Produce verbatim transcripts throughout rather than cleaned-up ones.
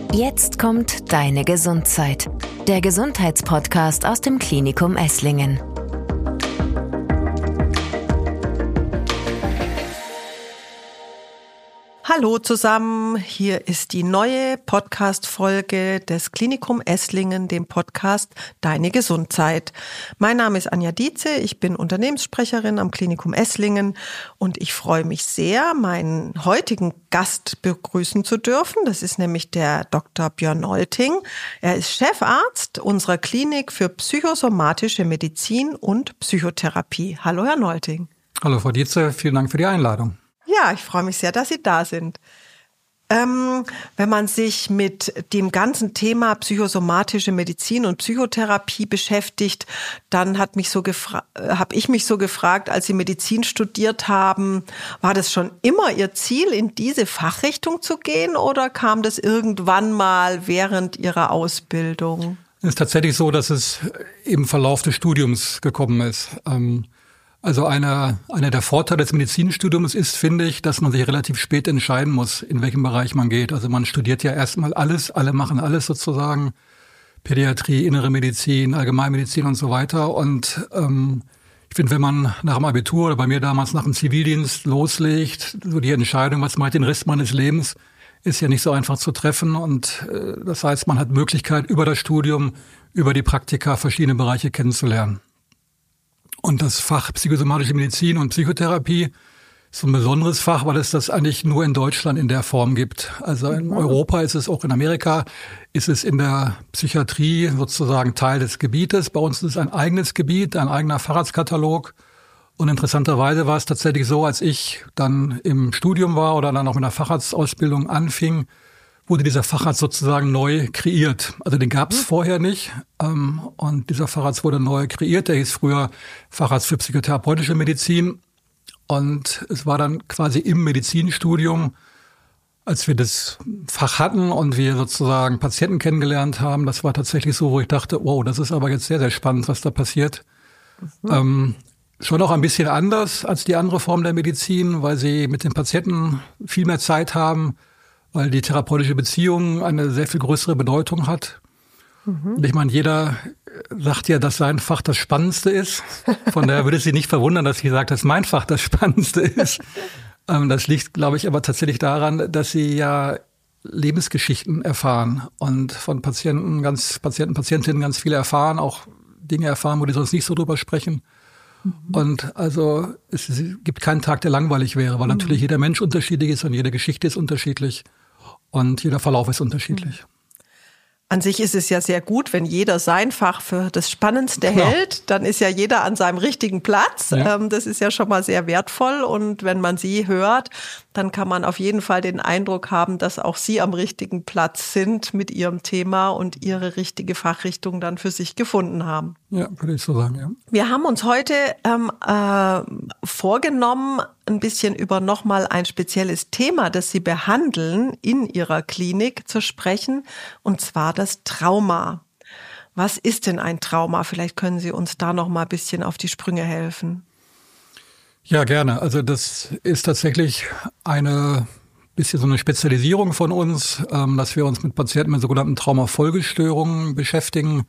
Jetzt kommt Deine Gesundheit, der Gesundheitspodcast aus dem Klinikum Esslingen. Hallo zusammen, hier ist die neue Podcast-Folge des Klinikum Esslingen, dem Podcast Deine Gesundheit. Mein Name ist Anja Dietze, ich bin Unternehmenssprecherin am Klinikum Esslingen und ich freue mich sehr, meinen heutigen Gast begrüßen zu dürfen. Das ist nämlich der Doktor Björn Nolting. Er ist Chefarzt unserer Klinik für psychosomatische Medizin und Psychotherapie. Hallo, Herr Nolting. Hallo, Frau Dietze, vielen Dank für die Einladung. Ja, ich freue mich sehr, dass Sie da sind. Ähm, wenn man sich mit dem ganzen Thema psychosomatische Medizin und Psychotherapie beschäftigt, dann hat mich so gefra- habe ich mich so gefragt, als Sie Medizin studiert haben, war das schon immer Ihr Ziel, in diese Fachrichtung zu gehen oder kam das irgendwann mal während Ihrer Ausbildung? Es ist tatsächlich so, dass es im Verlauf des Studiums gekommen ist. Ähm Also einer einer der Vorteile des Medizinstudiums ist, finde ich, dass man sich relativ spät entscheiden muss, in welchem Bereich man geht. Also man studiert ja erstmal alles, alle machen alles sozusagen, Pädiatrie, Innere Medizin, Allgemeinmedizin und so weiter. Und ähm, ich finde, wenn man nach dem Abitur oder bei mir damals nach dem Zivildienst loslegt, so die Entscheidung, was mache ich den Rest meines Lebens, ist ja nicht so einfach zu treffen. Und äh, das heißt, man hat Möglichkeit, über das Studium, über die Praktika verschiedene Bereiche kennenzulernen. Und das Fach psychosomatische Medizin und Psychotherapie ist ein besonderes Fach, weil es das eigentlich nur in Deutschland in der Form gibt. Also in Europa ist es, auch in Amerika ist es in der Psychiatrie sozusagen Teil des Gebietes. Bei uns ist es ein eigenes Gebiet, ein eigener Facharztkatalog. Und interessanterweise war es tatsächlich so, als ich dann im Studium war oder dann auch mit der Facharztausbildung anfing, wurde dieser Facharzt sozusagen neu kreiert. Also den gab es vorher nicht. Und dieser Facharzt wurde neu kreiert. Der hieß früher Facharzt für psychotherapeutische Medizin. Und es war dann quasi im Medizinstudium, als wir das Fach hatten und wir sozusagen Patienten kennengelernt haben, das war tatsächlich so, wo ich dachte, wow, das ist aber jetzt sehr, sehr spannend, was da passiert. Mhm. Ähm, schon auch ein bisschen anders als die andere Form der Medizin, weil sie mit den Patienten viel mehr Zeit haben, weil die therapeutische Beziehung eine sehr viel größere Bedeutung hat. Mhm. Und ich meine, jeder sagt ja, dass sein Fach das Spannendste ist. Von daher würde es Sie nicht verwundern, dass ich sage, dass mein Fach das Spannendste ist. ähm, das liegt, glaube ich, aber tatsächlich daran, dass Sie ja Lebensgeschichten erfahren und von Patienten, ganz Patienten, Patientinnen ganz viele erfahren, auch Dinge erfahren, wo die sonst nicht so drüber sprechen. Mhm. Und also es gibt keinen Tag, der langweilig wäre, weil mhm. natürlich jeder Mensch unterschiedlich ist und jede Geschichte ist unterschiedlich. Und jeder Verlauf ist unterschiedlich. An sich ist es ja sehr gut, wenn jeder sein Fach für das Spannendste genau. hält, dann ist ja jeder an seinem richtigen Platz. Ja. Das ist ja schon mal sehr wertvoll. Und wenn man Sie hört, dann kann man auf jeden Fall den Eindruck haben, dass auch Sie am richtigen Platz sind mit Ihrem Thema und Ihre richtige Fachrichtung dann für sich gefunden haben. Ja, würde ich so sagen, ja. Wir haben uns heute ähm, äh, vorgenommen, ein bisschen über nochmal ein spezielles Thema, das Sie behandeln, in Ihrer Klinik zu sprechen, und zwar das Trauma. Was ist denn ein Trauma? Vielleicht können Sie uns da noch mal ein bisschen auf die Sprünge helfen. Ja, gerne. Also das ist tatsächlich eine bisschen so eine Spezialisierung von uns, ähm, dass wir uns mit Patienten mit sogenannten Traumafolgestörungen beschäftigen.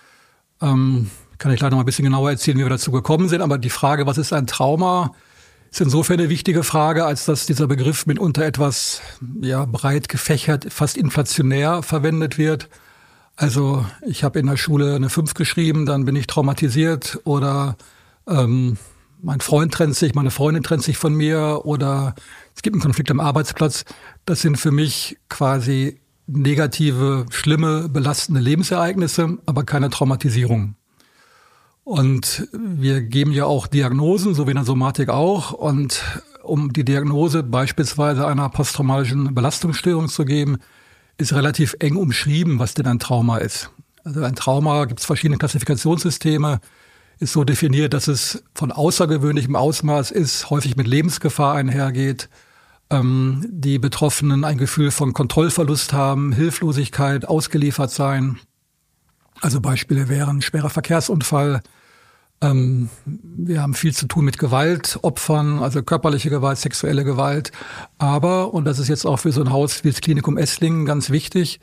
Ähm, kann ich gleich noch mal ein bisschen genauer erzählen, wie wir dazu gekommen sind. Aber die Frage, was ist ein Trauma, ist insofern eine wichtige Frage, als dass dieser Begriff mitunter etwas ja breit gefächert, fast inflationär verwendet wird. Also ich habe in der Schule eine fünf geschrieben, dann bin ich traumatisiert, oder ähm, mein Freund trennt sich, meine Freundin trennt sich von mir, oder es gibt einen Konflikt am Arbeitsplatz. Das sind für mich quasi negative, schlimme, belastende Lebensereignisse, aber keine Traumatisierung. Und wir geben ja auch Diagnosen, so wie in der Somatik auch. Und um die Diagnose beispielsweise einer posttraumatischen Belastungsstörung zu geben, ist relativ eng umschrieben, was denn ein Trauma ist. Also ein Trauma, gibt es verschiedene Klassifikationssysteme, ist so definiert, dass es von außergewöhnlichem Ausmaß ist, häufig mit Lebensgefahr einhergeht, ähm, die Betroffenen ein Gefühl von Kontrollverlust haben, Hilflosigkeit, ausgeliefert sein. Also Beispiele wären schwerer Verkehrsunfall. Ähm, wir haben viel zu tun mit Gewaltopfern, also körperliche Gewalt, sexuelle Gewalt. Aber, und das ist jetzt auch für so ein Haus wie das Klinikum Esslingen ganz wichtig,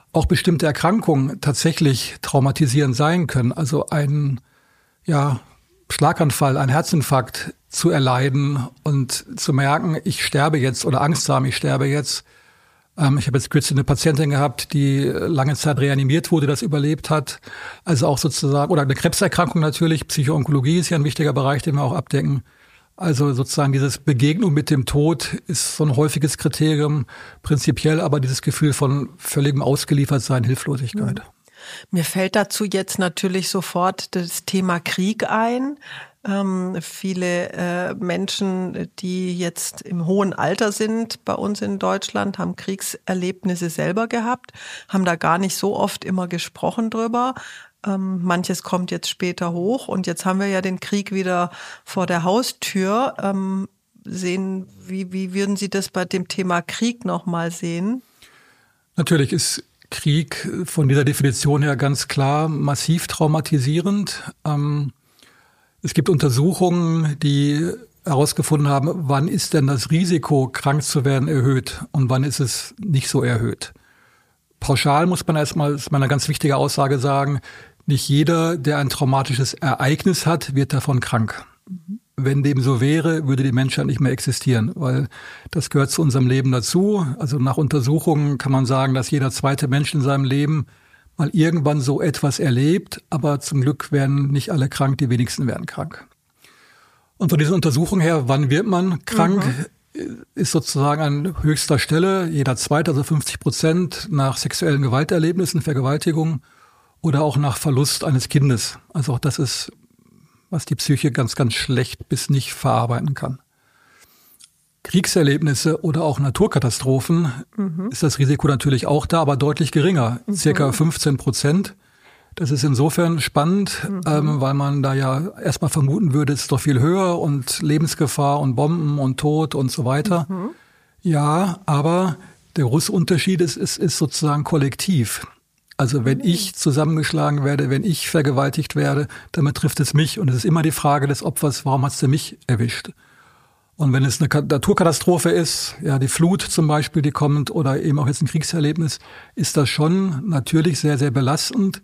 auch bestimmte Erkrankungen tatsächlich traumatisierend sein können. Also ein ja, Schlaganfall, ein Herzinfarkt zu erleiden und zu merken, ich sterbe jetzt oder Angst zu haben, ich sterbe jetzt. Ähm, ich habe jetzt kürzlich eine Patientin gehabt, die lange Zeit reanimiert wurde, das überlebt hat. Also auch sozusagen, oder eine Krebserkrankung natürlich, Psychoonkologie ist ja ein wichtiger Bereich, den wir auch abdecken. Also sozusagen dieses Begegnung mit dem Tod ist so ein häufiges Kriterium, prinzipiell aber dieses Gefühl von völligem Ausgeliefertsein, Hilflosigkeit. Mir fällt dazu jetzt natürlich sofort das Thema Krieg ein. Ähm, viele äh, Menschen, die jetzt im hohen Alter sind bei uns in Deutschland, haben Kriegserlebnisse selber gehabt, haben da gar nicht so oft immer gesprochen drüber. Ähm, manches kommt jetzt später hoch und jetzt haben wir ja den Krieg wieder vor der Haustür. Ähm, sehen, wie, wie würden Sie das bei dem Thema Krieg nochmal sehen? Natürlich ist Krieg von dieser Definition her ganz klar massiv traumatisierend. Ähm, es gibt Untersuchungen, die herausgefunden haben, wann ist denn das Risiko, krank zu werden, erhöht und wann ist es nicht so erhöht. Pauschal muss man erstmal, das ist mal eine ganz wichtige Aussage sagen, nicht jeder, der ein traumatisches Ereignis hat, wird davon krank. Mhm. Wenn dem so wäre, würde die Menschheit nicht mehr existieren, weil das gehört zu unserem Leben dazu. Also nach Untersuchungen kann man sagen, dass jeder zweite Mensch in seinem Leben mal irgendwann so etwas erlebt, aber zum Glück werden nicht alle krank, die wenigsten werden krank. Und von dieser Untersuchung her, wann wird man krank, mhm. ist sozusagen an höchster Stelle, jeder zweite, also fünfzig Prozent nach sexuellen Gewalterlebnissen, Vergewaltigungen oder auch nach Verlust eines Kindes. Also auch das ist, was die Psyche ganz, ganz schlecht bis nicht verarbeiten kann. Kriegserlebnisse oder auch Naturkatastrophen mhm. ist das Risiko natürlich auch da, aber deutlich geringer, mhm. circa fünfzehn Prozent. Das ist insofern spannend, mhm. ähm, weil man da ja erstmal vermuten würde, es ist doch viel höher und Lebensgefahr und Bomben und Tod und so weiter. Mhm. Ja, aber der große Unterschied ist, ist, ist sozusagen kollektiv. Also wenn ich zusammengeschlagen werde, wenn ich vergewaltigt werde, dann betrifft es mich. Und es ist immer die Frage des Opfers, warum hat es denn mich erwischt? Und wenn es eine Naturkatastrophe ist, ja die Flut zum Beispiel, die kommt, oder eben auch jetzt ein Kriegserlebnis, ist das schon natürlich sehr, sehr belastend.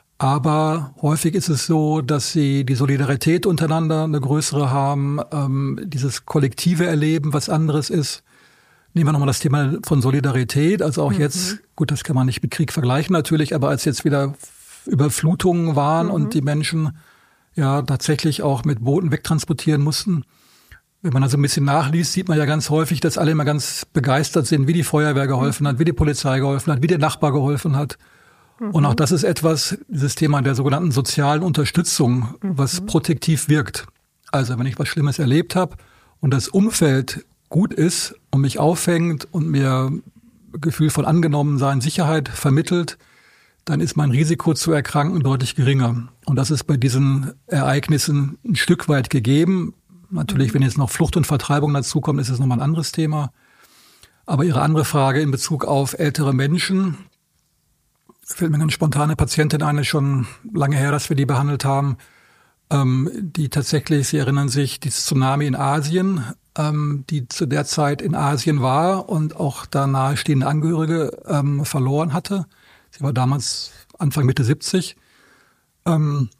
Aber häufig ist es so, dass sie die Solidarität untereinander eine größere haben, ähm, dieses kollektive Erleben, was anderes ist. Nehmen wir nochmal das Thema von Solidarität, also auch mhm. jetzt, gut, das kann man nicht mit Krieg vergleichen natürlich, aber als jetzt wieder Überflutungen waren mhm. und die Menschen ja tatsächlich auch mit Booten wegtransportieren mussten. Wenn man also ein bisschen nachliest, sieht man ja ganz häufig, dass alle immer ganz begeistert sind, wie die Feuerwehr geholfen hat, wie die Polizei geholfen hat, wie der Nachbar geholfen hat. Mhm. Und auch das ist etwas, dieses Thema der sogenannten sozialen Unterstützung, mhm. was protektiv wirkt. Also wenn ich was Schlimmes erlebt habe und das Umfeld gut ist und mich auffängt und mir Gefühl von Angenommensein, Sicherheit vermittelt, dann ist mein Risiko zu erkranken deutlich geringer. Und das ist bei diesen Ereignissen ein Stück weit gegeben. Natürlich, wenn jetzt noch Flucht und Vertreibung dazukommt, ist es nochmal ein anderes Thema. Aber Ihre andere Frage in Bezug auf ältere Menschen, fällt mir eine spontane Patientin ein, ist schon lange her, dass wir die behandelt haben, ähm, die tatsächlich, Sie erinnern sich, dieses Tsunami in Asien, ähm, die zu der Zeit in Asien war und auch da nahestehende Angehörige ähm, verloren hatte. Sie war damals Anfang, Mitte siebzig. Ähm,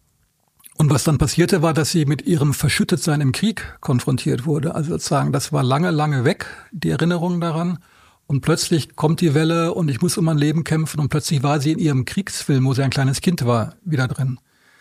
und was dann passierte, war, dass sie mit ihrem Verschüttetsein im Krieg konfrontiert wurde. Also sozusagen, das war lange, lange weg, die Erinnerung daran. Und plötzlich kommt die Welle und ich muss um mein Leben kämpfen. Und plötzlich war sie in ihrem Kriegsfilm, wo sie ein kleines Kind war, wieder drin.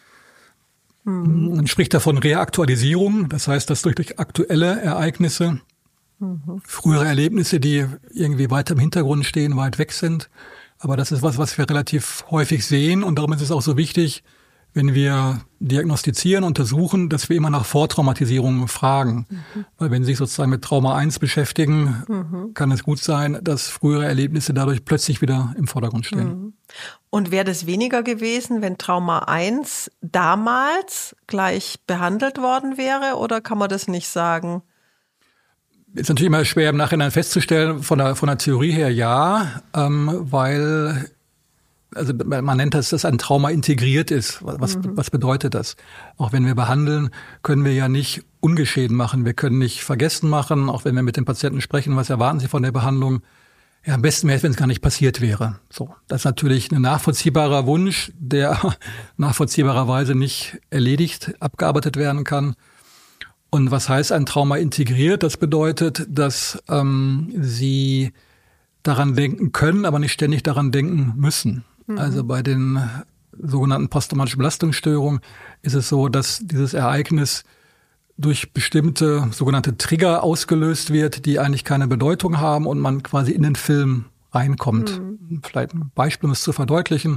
Mhm. Man spricht davon Reaktualisierung. Das heißt, dass durch, durch aktuelle Ereignisse, mhm. frühere Erlebnisse, die irgendwie weiter im Hintergrund stehen, weit weg sind. Aber das ist was, was wir relativ häufig sehen. Und darum ist es auch so wichtig, wenn wir diagnostizieren, untersuchen, dass wir immer nach Vortraumatisierungen fragen. Mhm. Weil wenn Sie sich sozusagen mit Trauma eins beschäftigen, mhm. kann es gut sein, dass frühere Erlebnisse dadurch plötzlich wieder im Vordergrund stehen. Mhm. Und wäre das weniger gewesen, wenn Trauma eins damals gleich behandelt worden wäre, oder kann man das nicht sagen? Ist natürlich immer schwer im Nachhinein festzustellen, von der, von der Theorie her ja, ähm, weil... Also man nennt das, dass ein Trauma integriert ist. Was, mhm. was bedeutet das? Auch wenn wir behandeln, können wir ja nicht ungeschehen machen. Wir können nicht vergessen machen, auch wenn wir mit den Patienten sprechen, was erwarten sie von der Behandlung. Ja, am besten wäre es, wenn es gar nicht passiert wäre. So, das ist natürlich ein nachvollziehbarer Wunsch, der nachvollziehbarerweise nicht erledigt, abgearbeitet werden kann. Und was heißt ein Trauma integriert? Das bedeutet, dass ähm, Sie daran denken können, aber nicht ständig daran denken müssen. Mhm. Also bei den sogenannten posttraumatischen Belastungsstörungen ist es so, dass dieses Ereignis durch bestimmte sogenannte Trigger ausgelöst wird, die eigentlich keine Bedeutung haben und man quasi in den Film reinkommt. Mhm. Vielleicht ein Beispiel, um es zu verdeutlichen.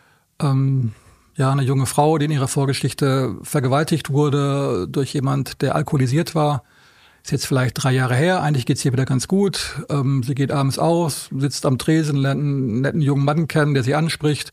Ähm, ja, eine junge Frau, die in ihrer Vorgeschichte vergewaltigt wurde durch jemand, der alkoholisiert war. Ist jetzt vielleicht drei Jahre her, eigentlich geht's ihr wieder ganz gut. Ähm, sie geht abends aus, sitzt am Tresen, lernt einen netten jungen Mann kennen, der sie anspricht.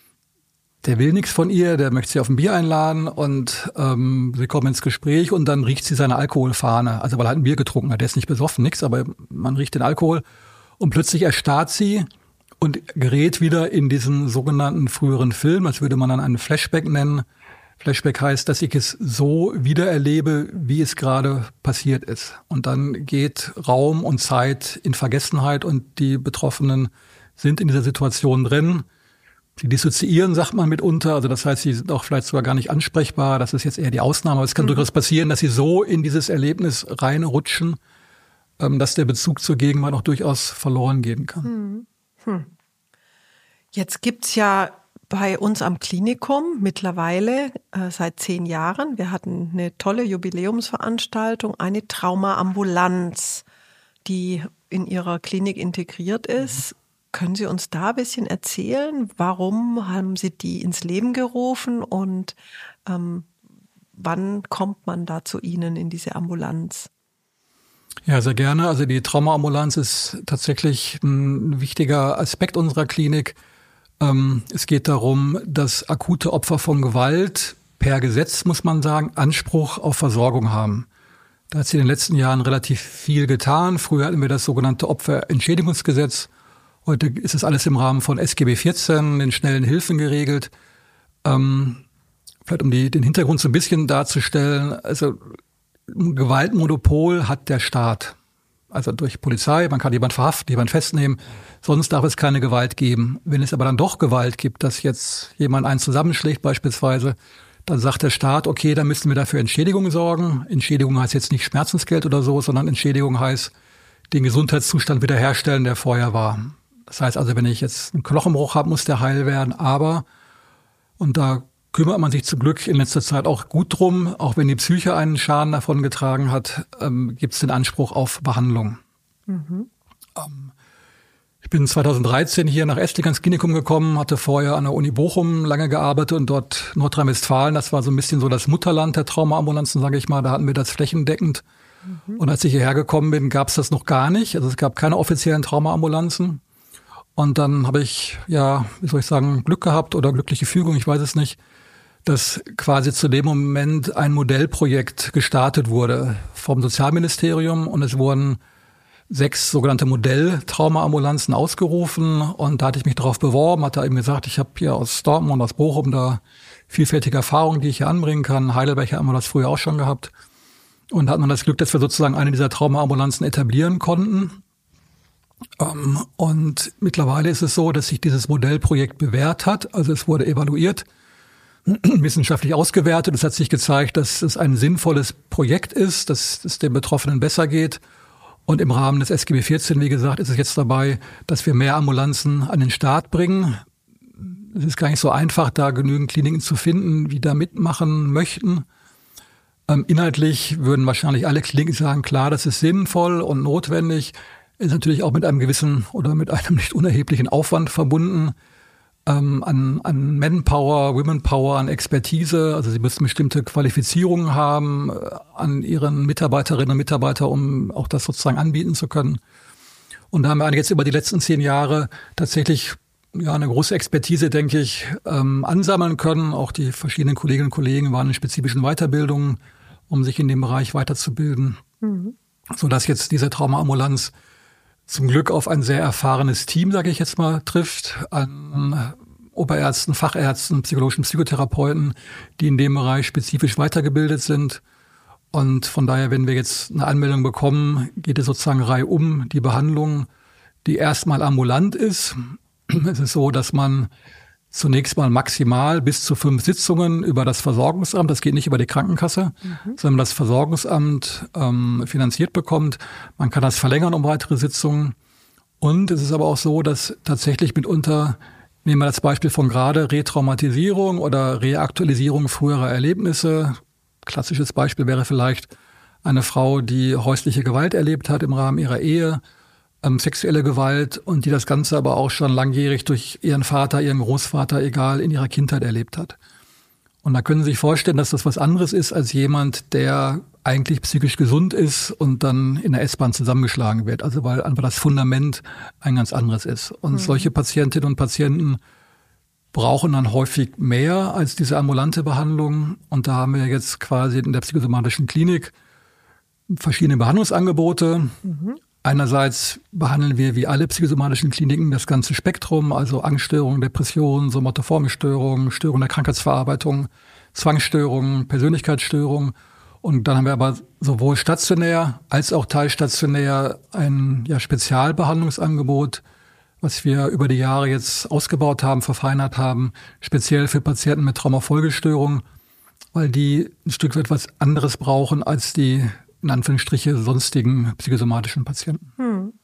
Der will nichts von ihr, der möchte sie auf ein Bier einladen und ähm, sie kommen ins Gespräch und dann riecht sie seine Alkoholfahne. Also weil er halt ein Bier getrunken hat, der ist nicht besoffen, nix, aber man riecht den Alkohol und plötzlich erstarrt sie und gerät wieder in diesen sogenannten früheren Film, das würde man dann einen Flashback nennen. Flashback heißt, dass ich es so wiedererlebe, wie es gerade passiert ist. Und dann geht Raum und Zeit in Vergessenheit und die Betroffenen sind in dieser Situation drin. Sie dissoziieren, sagt man mitunter, also das heißt, sie sind auch vielleicht sogar gar nicht ansprechbar, das ist jetzt eher die Ausnahme, aber es kann mhm. durchaus passieren, dass sie so in dieses Erlebnis reinrutschen, ähm, dass der Bezug zur Gegenwart auch durchaus verloren gehen kann. Mhm. Hm. Jetzt gibt's ja bei uns am Klinikum mittlerweile äh, seit zehn Jahren, wir hatten eine tolle Jubiläumsveranstaltung, eine Traumaambulanz, die in Ihrer Klinik integriert ist. Mhm. Können Sie uns da ein bisschen erzählen, warum haben Sie die ins Leben gerufen und ähm, wann kommt man da zu Ihnen in diese Ambulanz? Ja, sehr gerne. Also die Traumaambulanz ist tatsächlich ein wichtiger Aspekt unserer Klinik. Ähm, es geht darum, dass akute Opfer von Gewalt per Gesetz, muss man sagen, Anspruch auf Versorgung haben. Da hat sich in den letzten Jahren relativ viel getan. Früher hatten wir das sogenannte Opferentschädigungsgesetz. Heute ist es alles im Rahmen von S G B vierzehn, den schnellen Hilfen geregelt. Ähm, vielleicht um die, den Hintergrund so ein bisschen darzustellen. Also ein Gewaltmonopol hat der Staat. Also durch Polizei, man kann jemanden verhaften, jemanden festnehmen. Sonst darf es keine Gewalt geben. Wenn es aber dann doch Gewalt gibt, dass jetzt jemand einen zusammenschlägt beispielsweise, dann sagt der Staat, okay, dann müssen wir dafür Entschädigung sorgen. Entschädigung heißt jetzt nicht Schmerzensgeld oder so, sondern Entschädigung heißt den Gesundheitszustand wiederherstellen, der vorher war. Das heißt also, wenn ich jetzt einen Knochenbruch habe, muss der heil werden. Aber, und da kümmert man sich zum Glück in letzter Zeit auch gut drum, auch wenn die Psyche einen Schaden davon getragen hat, ähm, gibt es den Anspruch auf Behandlung. Mhm. Ähm, ich bin zweitausenddreizehn hier nach Esslingen ins Klinikum gekommen, hatte vorher an der Uni Bochum lange gearbeitet und dort Nordrhein-Westfalen, das war so ein bisschen so das Mutterland der Traumaambulanzen, sage ich mal, da hatten wir das flächendeckend. Mhm. Und als ich hierher gekommen bin, gab es das noch gar nicht. Also es gab keine offiziellen Traumaambulanzen. Und dann habe ich, ja, wie soll ich sagen, Glück gehabt oder glückliche Fügung, ich weiß es nicht, dass quasi zu dem Moment ein Modellprojekt gestartet wurde vom Sozialministerium und es wurden sechs sogenannte Modell-Traumaambulanzen ausgerufen und da hatte ich mich darauf beworben, hatte eben gesagt, ich habe hier aus Dortmund, aus Bochum da vielfältige Erfahrungen, die ich hier anbringen kann. Heidelberg haben wir das früher auch schon gehabt und hatten dann das Glück, dass wir sozusagen eine dieser Traumaambulanzen etablieren konnten. Um, und mittlerweile ist es so, dass sich dieses Modellprojekt bewährt hat. Also es wurde evaluiert, wissenschaftlich ausgewertet. Es hat sich gezeigt, dass es ein sinnvolles Projekt ist, dass es den Betroffenen besser geht. Und im Rahmen des S G B vierzehn, wie gesagt, ist es jetzt dabei, dass wir mehr Ambulanzen an den Start bringen. Es ist gar nicht so einfach, da genügend Kliniken zu finden, die da mitmachen möchten. Ähm, inhaltlich würden wahrscheinlich alle Kliniken sagen, klar, das ist sinnvoll und notwendig. Ist natürlich auch mit einem gewissen oder mit einem nicht unerheblichen Aufwand verbunden ähm, an, an Manpower, Womenpower, an Expertise. Also sie müssen bestimmte Qualifizierungen haben äh, an ihren Mitarbeiterinnen und Mitarbeitern, um auch das sozusagen anbieten zu können. Und da haben wir jetzt über die letzten zehn Jahre tatsächlich ja eine große Expertise, denke ich, ähm, ansammeln können. Auch die verschiedenen Kolleginnen und Kollegen waren in spezifischen Weiterbildungen, um sich in dem Bereich weiterzubilden. Mhm. Sodass jetzt diese Traumaambulanz zum Glück auf ein sehr erfahrenes Team, sage ich jetzt mal, trifft, an Oberärzten, Fachärzten, psychologischen Psychotherapeuten, die in dem Bereich spezifisch weitergebildet sind. Und von daher, wenn wir jetzt eine Anmeldung bekommen, geht es sozusagen reihum die Behandlung die erstmal ambulant ist. Es ist so, dass man zunächst mal maximal bis zu fünf Sitzungen über das Versorgungsamt, das geht nicht über die Krankenkasse, mhm. sondern das Versorgungsamt ähm, finanziert bekommt. Man kann das verlängern um weitere Sitzungen. Und es ist aber auch so, dass tatsächlich mitunter, nehmen wir das Beispiel von gerade, Retraumatisierung oder Reaktualisierung früherer Erlebnisse. Klassisches Beispiel wäre vielleicht eine Frau, die häusliche Gewalt erlebt hat im Rahmen ihrer Ehe, ähm, sexuelle Gewalt und die das Ganze aber auch schon langjährig durch ihren Vater, ihren Großvater, egal, in ihrer Kindheit erlebt hat. Und da können Sie sich vorstellen, dass das was anderes ist als jemand, der eigentlich psychisch gesund ist und dann in der S-Bahn zusammengeschlagen wird. Also weil einfach das Fundament ein ganz anderes ist. Und mhm. solche Patientinnen und Patienten brauchen dann häufig mehr als diese ambulante Behandlung. Und da haben wir jetzt quasi in der psychosomatischen Klinik verschiedene Behandlungsangebote. Mhm. Einerseits behandeln wir wie alle psychosomatischen Kliniken das ganze Spektrum, also Angststörungen, Depressionen, somatoforme Störungen, Störungen der Krankheitsverarbeitung, Zwangsstörungen, Persönlichkeitsstörungen. Und dann haben wir aber sowohl stationär als auch teilstationär ein ja, Spezialbehandlungsangebot, was wir über die Jahre jetzt ausgebaut haben, verfeinert haben, speziell für Patienten mit Traumafolgestörungen, weil die ein Stück weit was anderes brauchen als die in Anführungsstriche sonstigen psychosomatischen Patienten. Hm.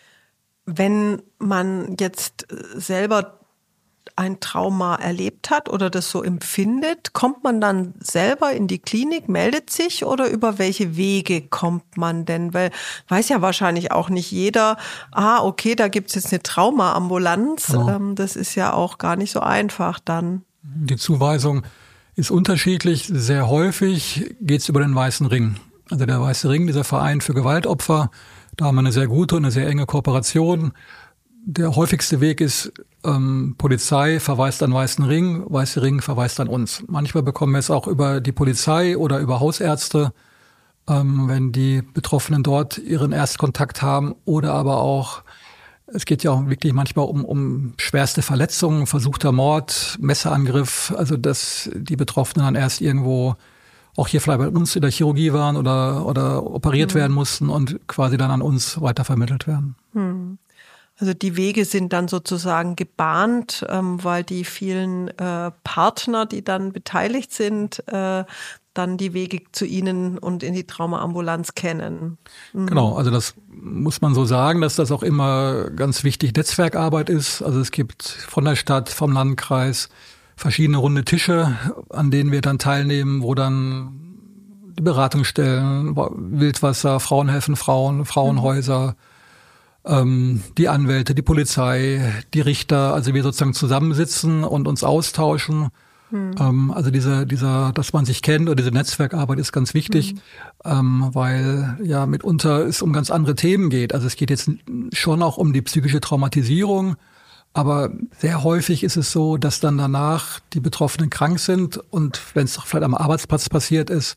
Wenn man jetzt selber ein Trauma erlebt hat oder das so empfindet, kommt man dann selber in die Klinik, meldet sich oder über welche Wege kommt man denn? Weil weiß ja wahrscheinlich auch nicht jeder, ah, okay, da gibt's jetzt eine Traumaambulanz. Genau. Ähm, das ist ja auch gar nicht so einfach dann. Die Zuweisung ist unterschiedlich. Sehr häufig geht's über den Weißen Ring. Also der Weiße Ring, dieser Verein für Gewaltopfer, da haben wir eine sehr gute und eine sehr enge Kooperation. Der häufigste Weg ist, ähm, Polizei verweist an Weißen Ring, Weiße Ring verweist an uns. Manchmal bekommen wir es auch über die Polizei oder über Hausärzte, ähm, wenn die Betroffenen dort ihren Erstkontakt haben. Oder aber auch, es geht ja auch wirklich manchmal um, um schwerste Verletzungen, versuchter Mord, Messerangriff, also dass die Betroffenen dann erst irgendwo auch hier vielleicht bei uns in der Chirurgie waren oder, oder operiert mhm. werden mussten und quasi dann an uns weitervermittelt werden. Mhm. Also die Wege sind dann sozusagen gebahnt, ähm, weil die vielen äh, Partner, die dann beteiligt sind, äh, dann die Wege zu Ihnen und in die Traumaambulanz kennen. Mhm. Genau, also das muss man so sagen, dass das auch immer ganz wichtig Netzwerkarbeit ist. Also es gibt von der Stadt, vom Landkreis verschiedene runde Tische, an denen wir dann teilnehmen, wo dann die Beratungsstellen, Wildwasser, Frauen helfen Frauen, Frauenhäuser, mhm. ähm, die Anwälte, die Polizei, die Richter, also wir sozusagen zusammensitzen und uns austauschen. Mhm. Ähm, also diese, dieser, dass man sich kennt oder diese Netzwerkarbeit ist ganz wichtig, mhm. ähm, weil ja mitunter es um ganz andere Themen geht. Also es geht jetzt schon auch um die psychische Traumatisierung, aber sehr häufig ist es so, dass dann danach die Betroffenen krank sind und wenn es vielleicht am Arbeitsplatz passiert ist,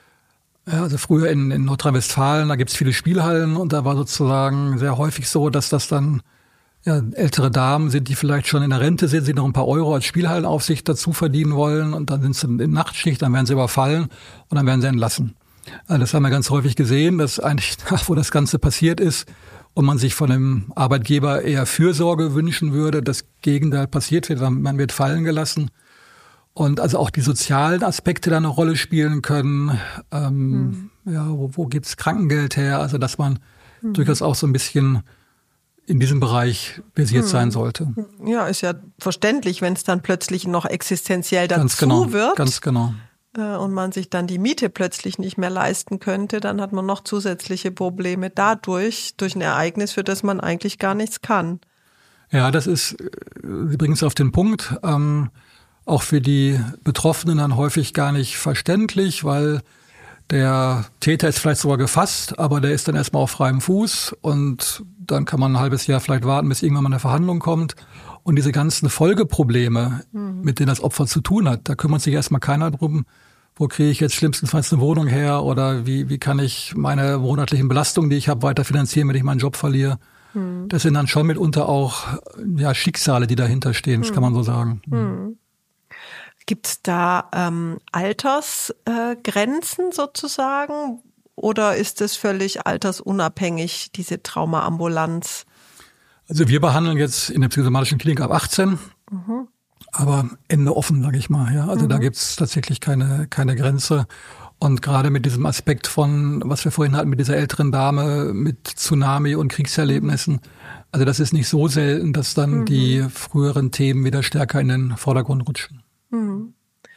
ja, also früher in, in Nordrhein-Westfalen, da gibt es viele Spielhallen und da war sozusagen sehr häufig so, dass das dann ja, ältere Damen sind, die vielleicht schon in der Rente sind, sie noch ein paar Euro als Spielhallenaufsicht dazu verdienen wollen und dann sind sie in Nachtschicht, dann werden sie überfallen und dann werden sie entlassen. Also das haben wir ganz häufig gesehen, dass eigentlich, wo das Ganze passiert ist, und man sich von einem Arbeitgeber eher Fürsorge wünschen würde, das Gegenteil passiert wird, man wird fallen gelassen. Und also auch die sozialen Aspekte da eine Rolle spielen können. Ähm, mhm. Ja, wo, wo gibt's Krankengeld her? Also dass man mhm. durchaus auch so ein bisschen in diesem Bereich versiert mhm. sein sollte. Ja, ist ja verständlich, wenn es dann plötzlich noch existenziell dazu ganz genau, wird. Ganz genau. Und man sich dann die Miete plötzlich nicht mehr leisten könnte, dann hat man noch zusätzliche Probleme dadurch, durch ein Ereignis, für das man eigentlich gar nichts kann. Ja, das ist übrigens auf den Punkt, ähm, auch für die Betroffenen dann häufig gar nicht verständlich, weil der Täter ist vielleicht sogar gefasst, aber der ist dann erstmal auf freiem Fuß und dann kann man ein halbes Jahr vielleicht warten, bis irgendwann mal eine Verhandlung kommt. Und diese ganzen Folgeprobleme, mhm. mit denen das Opfer zu tun hat, da kümmert sich erstmal keiner drum, wo kriege ich jetzt schlimmstenfalls eine Wohnung her oder wie wie kann ich meine monatlichen Belastungen, die ich habe, weiter finanzieren, wenn ich meinen Job verliere. Mhm. Das sind dann schon mitunter auch ja Schicksale, die dahinter stehen, das mhm. kann man so sagen. Mhm. Gibt es da ähm, Altersgrenzen äh, sozusagen oder ist es völlig altersunabhängig, diese Traumaambulanz? Also wir behandeln jetzt in der psychosomatischen Klinik ab achtzehn, mhm. aber Ende offen, sage ich mal. Ja, also mhm. da gibt's tatsächlich keine keine Grenze. Und gerade mit diesem Aspekt von, was wir vorhin hatten, mit dieser älteren Dame, mit Tsunami und Kriegserlebnissen, also das ist nicht so selten, dass dann mhm. die früheren Themen wieder stärker in den Vordergrund rutschen. Mhm.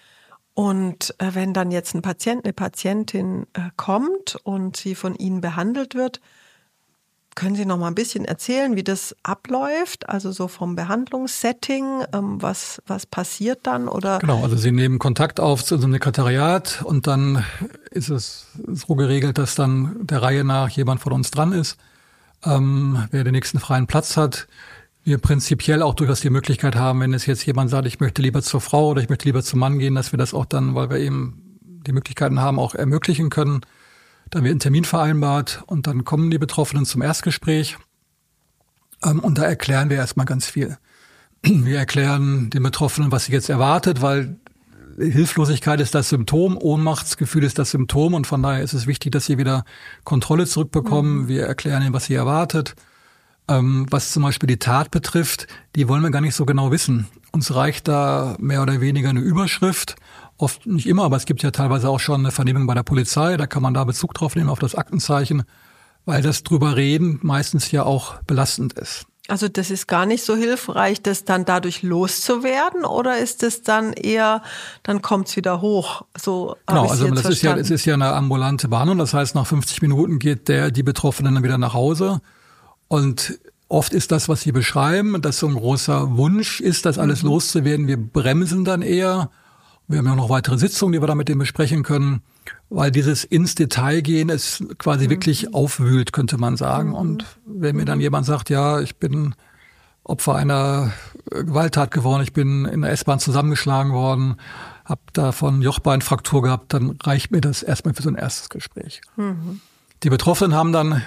Und äh, wenn dann jetzt ein Patient, eine Patientin äh, kommt und sie von Ihnen behandelt wird, können Sie noch mal ein bisschen erzählen, wie das abläuft? Also so vom Behandlungssetting, ähm, was was passiert dann? Oder? Genau, also Sie nehmen Kontakt auf zu unserem Sekretariat und dann ist es so geregelt, dass dann der Reihe nach jemand von uns dran ist, ähm, wer den nächsten freien Platz hat. Wir prinzipiell auch durchaus die Möglichkeit haben, wenn es jetzt jemand sagt, ich möchte lieber zur Frau oder ich möchte lieber zum Mann gehen, dass wir das auch dann, weil wir eben die Möglichkeiten haben, auch ermöglichen können. Dann wird ein Termin vereinbart und dann kommen die Betroffenen zum Erstgespräch. Und da erklären wir erstmal ganz viel. Wir erklären den Betroffenen, was sie jetzt erwartet, weil Hilflosigkeit ist das Symptom, Ohnmachtsgefühl ist das Symptom und von daher ist es wichtig, dass sie wieder Kontrolle zurückbekommen. Mhm. Wir erklären ihnen, was sie erwartet. Was zum Beispiel die Tat betrifft, die wollen wir gar nicht so genau wissen. Uns reicht da mehr oder weniger eine Überschrift. Oft nicht immer, aber es gibt ja teilweise auch schon eine Vernehmung bei der Polizei. Da kann man da Bezug drauf nehmen, auf das Aktenzeichen, weil das drüber reden meistens ja auch belastend ist. Also das ist gar nicht so hilfreich, das dann dadurch loszuwerden, oder ist es dann eher, dann kommt es wieder hoch? So genau, also das ist ja, es ist ja eine ambulante Behandlung. Das heißt, nach fünfzig Minuten geht der, die Betroffenen dann wieder nach Hause. Und oft ist das, was Sie beschreiben, dass so ein großer Wunsch ist, das alles mhm. loszuwerden. Wir bremsen dann eher. Wir haben ja noch weitere Sitzungen, die wir da mit denen besprechen können, weil dieses ins Detail gehen es quasi mhm. wirklich aufwühlt, könnte man sagen. Mhm. Und wenn mir dann jemand sagt, ja, ich bin Opfer einer Gewalttat geworden, ich bin in der S-Bahn zusammengeschlagen worden, habe davon Jochbeinfraktur gehabt, dann reicht mir das erstmal für so ein erstes Gespräch. Mhm. Die Betroffenen haben dann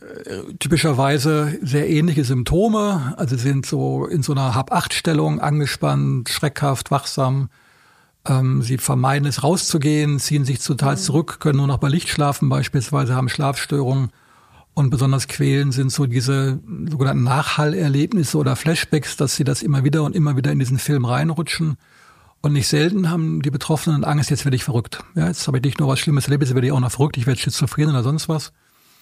typischerweise sehr ähnliche Symptome, also sind so in so einer Hab-Acht-Stellung, angespannt, schreckhaft, wachsam. Ähm, sie vermeiden es rauszugehen, ziehen sich total zurück, können nur noch bei Licht schlafen beispielsweise, haben Schlafstörungen. Und besonders quälend sind so diese sogenannten Nachhallerlebnisse oder Flashbacks, dass sie das immer wieder und immer wieder in diesen Film reinrutschen. Und nicht selten haben die Betroffenen Angst, jetzt werde ich verrückt. Ja, jetzt habe ich nicht nur was Schlimmes erlebt, jetzt werde ich auch noch verrückt, ich werde schizophren oder sonst was.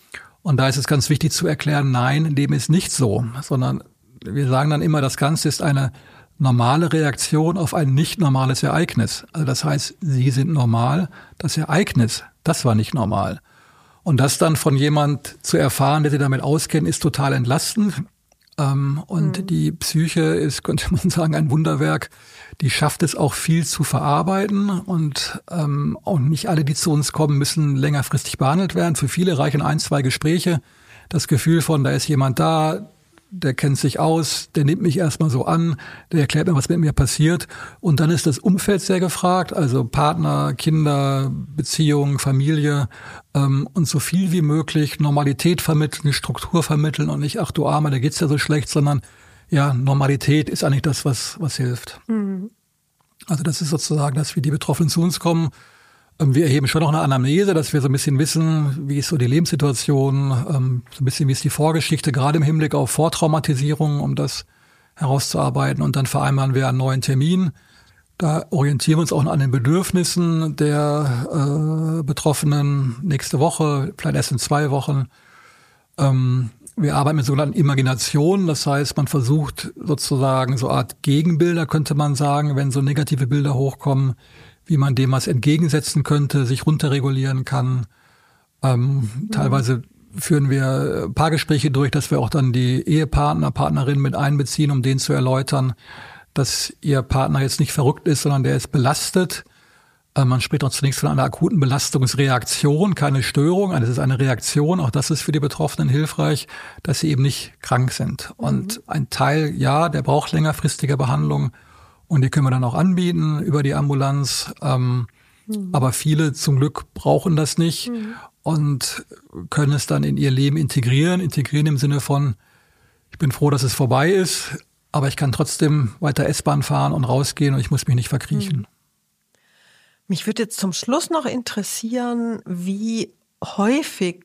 Und da ist es ganz wichtig zu erklären, nein, dem ist nicht so, sondern wir sagen dann immer, das Ganze ist eine normale Reaktion auf ein nicht normales Ereignis. Also das heißt, Sie sind normal, das Ereignis, das war nicht normal. Und das dann von jemand zu erfahren, der sich damit auskennt, ist total entlastend. Ähm, und mhm. die Psyche ist, könnte man sagen, ein Wunderwerk. Die schafft es auch viel zu verarbeiten. Und ähm, auch nicht alle, die zu uns kommen, müssen längerfristig behandelt werden. Für viele reichen ein, zwei Gespräche. Das Gefühl von, da ist jemand da, der kennt sich aus, der nimmt mich erstmal so an, der erklärt mir, was mit mir passiert. Und dann ist das Umfeld sehr gefragt, also Partner, Kinder, Beziehung, Familie, ähm, und so viel wie möglich Normalität vermitteln, Struktur vermitteln und nicht, ach du Arme, da geht's ja so schlecht, sondern ja, Normalität ist eigentlich das, was was hilft. Mhm. Also das ist sozusagen, dass wir die Betroffenen zu uns kommen. Wir erheben schon noch eine Anamnese, dass wir so ein bisschen wissen, wie ist so die Lebenssituation, so ein bisschen wie ist die Vorgeschichte, gerade im Hinblick auf Vortraumatisierung, um das herauszuarbeiten. Und dann vereinbaren wir einen neuen Termin. Da orientieren wir uns auch an den Bedürfnissen der äh, Betroffenen nächste Woche, vielleicht erst in zwei Wochen. Ähm, wir arbeiten mit sogenannten Imaginationen. Das heißt, man versucht sozusagen so eine Art Gegenbilder, könnte man sagen, wenn so negative Bilder hochkommen, wie man dem was entgegensetzen könnte, sich runterregulieren kann. Ähm, mhm. Teilweise führen wir Paargespräche durch, dass wir auch dann die Ehepartner, Partnerinnen mit einbeziehen, um denen zu erläutern, dass ihr Partner jetzt nicht verrückt ist, sondern der ist belastet. Äh, man spricht auch zunächst von einer akuten Belastungsreaktion, keine Störung. Also es ist eine Reaktion, auch das ist für die Betroffenen hilfreich, dass sie eben nicht krank sind. Mhm. Und ein Teil, ja, der braucht längerfristige Behandlung. Und die können wir dann auch anbieten über die Ambulanz. Ähm, mhm. Aber viele zum Glück brauchen das nicht mhm. und können es dann in ihr Leben integrieren. Integrieren im Sinne von, ich bin froh, dass es vorbei ist, aber ich kann trotzdem weiter S-Bahn fahren und rausgehen und ich muss mich nicht verkriechen. Mhm. Mich würde jetzt zum Schluss noch interessieren, wie häufig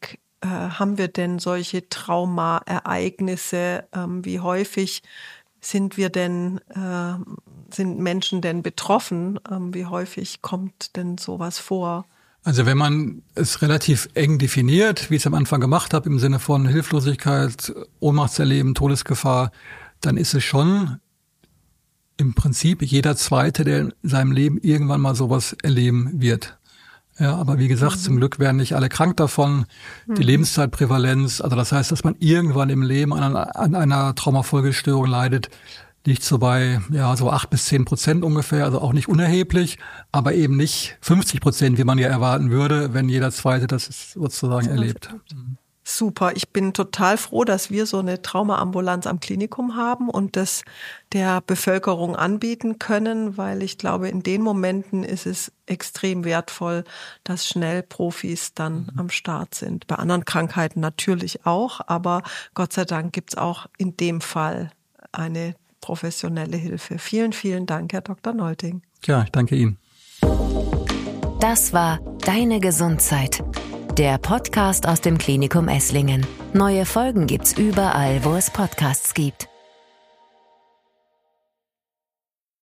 äh, haben wir denn solche Traumaereignisse? Ähm, wie häufig sind wir denn, äh, sind Menschen denn betroffen? Ähm, wie häufig kommt denn sowas vor? Also wenn man es relativ eng definiert, wie ich es am Anfang gemacht habe, im Sinne von Hilflosigkeit, Ohnmachtserleben, Todesgefahr, dann ist es schon im Prinzip jeder Zweite, der in seinem Leben irgendwann mal sowas erleben wird. Ja, aber wie gesagt, mhm. zum Glück werden nicht alle krank davon. Mhm. Die Lebenszeitprävalenz, also das heißt, dass man irgendwann im Leben an einer, an einer Traumafolgestörung leidet, liegt so bei ja so acht bis zehn Prozent ungefähr, also auch nicht unerheblich, aber eben nicht fünfzig Prozent, wie man ja erwarten würde, wenn jeder Zweite das sozusagen so erlebt. Super, ich bin total froh, dass wir so eine Traumaambulanz am Klinikum haben und das der Bevölkerung anbieten können, weil ich glaube, in den Momenten ist es extrem wertvoll, dass schnell Profis dann mhm. am Start sind. Bei anderen Krankheiten natürlich auch, aber Gott sei Dank gibt's auch in dem Fall eine professionelle Hilfe. Vielen, vielen Dank, Herr Doktor Nolting. Ja, ich danke Ihnen. Das war Deine Gesundheit, der Podcast aus dem Klinikum Esslingen. Neue Folgen gibt's überall, wo es Podcasts gibt.